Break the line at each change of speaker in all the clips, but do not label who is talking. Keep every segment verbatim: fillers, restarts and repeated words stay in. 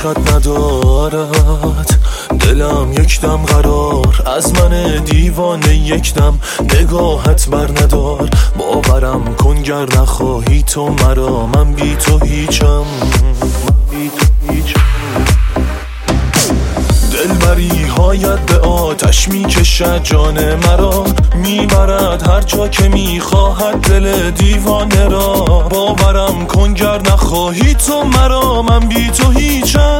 عشقت ندارد دلم یک دم قرار از من دیوانه یک دم نگاهت بر ندار باورم کن گر نخواهی تو مرا من بی تو هیچم من بی تو هیچم دلبری هایت به آتش می کشد جان مرا میبرد هر جا که میخواهد دل دیوانه را باورم کن گر نخواهی تو مرا من بی تو هیچم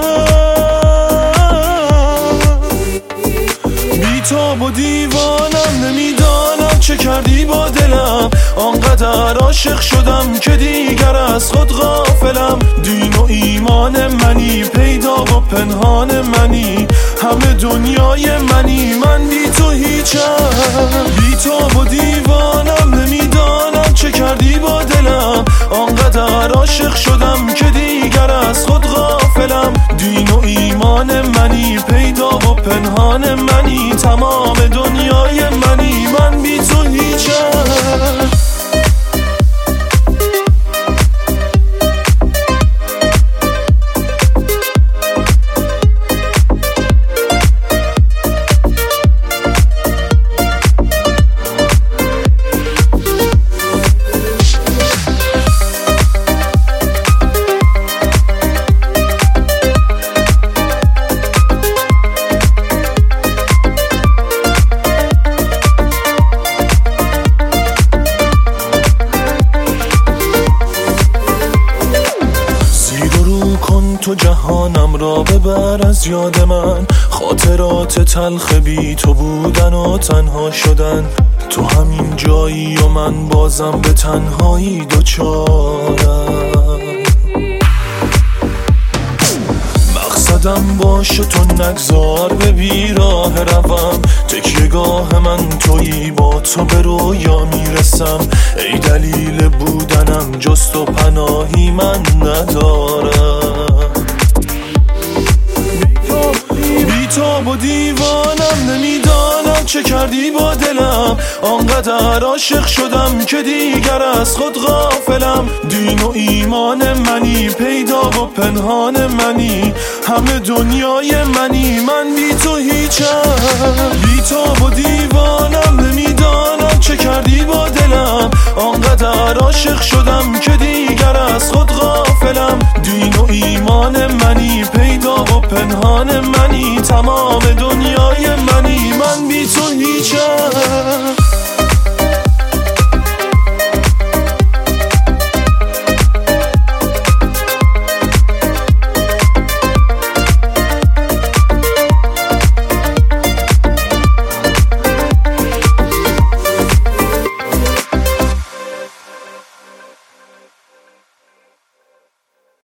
بی تو با دیوانم نمیدانم چه کردی با دلم آنقدر عاشق شدم که دیگر از خود غافلم دین و ایمان منی پیدا و پنهان منی همه دنیای منی من بی تو هیچم بی تو با دیوانم نمیدانم چه کردی با دلم آنقدر عاشق شدم که دیگر از خود غافلم دین و ایمان منی پیدا و پنهان منی تمام دنیای منی من بی تو هیچم تو جهانم را ببر از یاد من خاطرات تلخ بی تو بودن و تنها شدن تو همین جایی و من بازم به تنهایی دوچارم مقصدم باشه تو نگذار به بیراه روم تکیه‌گاه من تویی با تو به رویا میرسم ای دلیل بودنم جز تو پناهی من ندارم بی تو با دیوانم نمیدانم چه کردی با دلم آنقدر عاشق شدم که دیگر از خود غافلم دین و ایمان منی پیدا و پنهان منی همه دنیای منی من بی تو هیچم بی تو با دیوانم نمیدانم چه کردی با دلم آنقدر عاشق شدم که دیگر از خود غافلم دین و ایمان منی پیدا و پنهان منی تمام دنیای منی من بی تو هیچم